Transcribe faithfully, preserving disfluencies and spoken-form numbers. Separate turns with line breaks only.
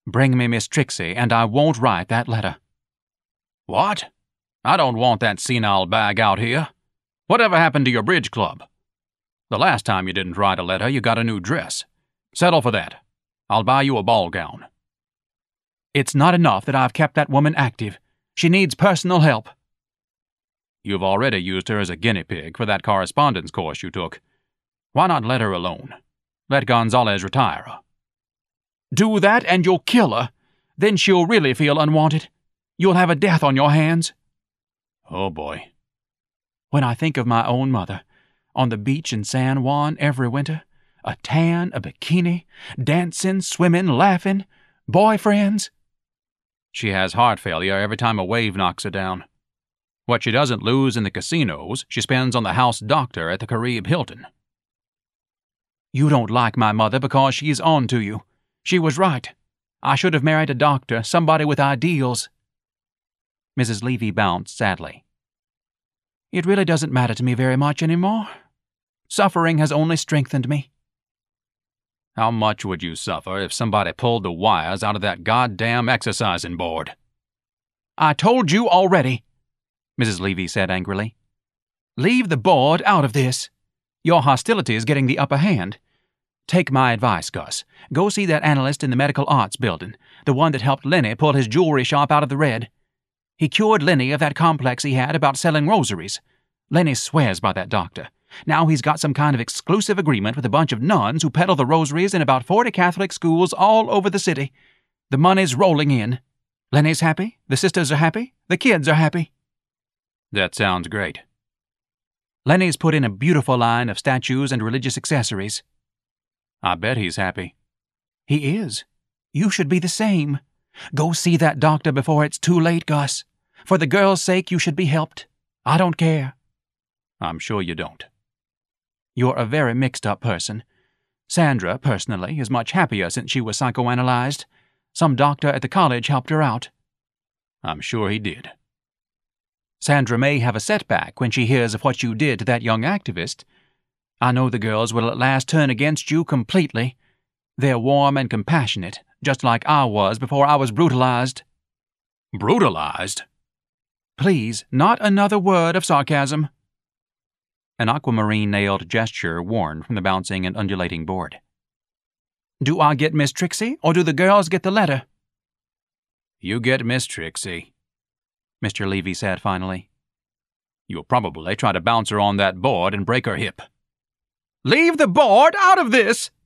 Bring me Miss Trixie, and I won't write that letter."
"What? I don't want that senile bag out here. Whatever happened to your bridge club? The last time you didn't write a letter, you got a new dress. Settle for that. I'll buy you a ball gown."
"It's not enough that I've kept that woman active. She needs personal help."
"You've already used her as a guinea pig for that correspondence course you took. Why not let her alone? Let Gonzalez retire her."
"Do that and you'll kill her. Then she'll really feel unwanted. You'll have a death on your hands."
"Oh, boy."
"When I think of my own mother, on the beach in San Juan every winter, a tan, a bikini, dancing, swimming, laughing, boyfriends."
"She has heart failure every time a wave knocks her down. What she doesn't lose in the casinos, she spends on the house doctor at the Carib Hilton."
"You don't like my mother because she's on to you. She was right. I should have married a doctor, somebody with ideals." Missus Levy bounced sadly. "It really doesn't matter to me very much anymore. Suffering has only strengthened me."
"How much would you suffer if somebody pulled the wires out of that goddamn exercising board?"
"I told you already," Missus Levy said angrily. "Leave the board out of this. Your hostility is getting the upper hand. Take my advice, Gus. Go see that analyst in the Medical Arts Building, the one that helped Lenny pull his jewelry shop out of the red. He cured Lenny of that complex he had about selling rosaries. Lenny swears by that doctor. Now he's got some kind of exclusive agreement with a bunch of nuns who peddle the rosaries in about forty Catholic schools all over the city. The money's rolling in. Lenny's happy, the sisters are happy, the kids are happy."
"That sounds great."
"Lenny's put in a beautiful line of statues and religious accessories."
"I bet he's happy."
"He is. You should be the same. Go see that doctor before it's too late, Gus. For the girl's sake, you should be helped. I don't care."
"I'm sure you don't."
"You're a very mixed-up person. Sandra, personally, is much happier since she was psychoanalyzed. Some doctor at the college helped her out."
"I'm sure he did."
"Sandra may have a setback when she hears of what you did to that young activist. I know the girls will at last turn against you completely. They're warm and compassionate, just like I was before I was brutalized."
"Brutalized?"
"Please, not another word of sarcasm." An aquamarine-nailed gesture warned from the bouncing and undulating board. "Do I get Miss Trixie, or do the girls get the letter?"
"You get Miss Trixie,"
Mister Levy said finally.
"You'll probably try to bounce her on that board and break her hip."
"Leave the board out of this!"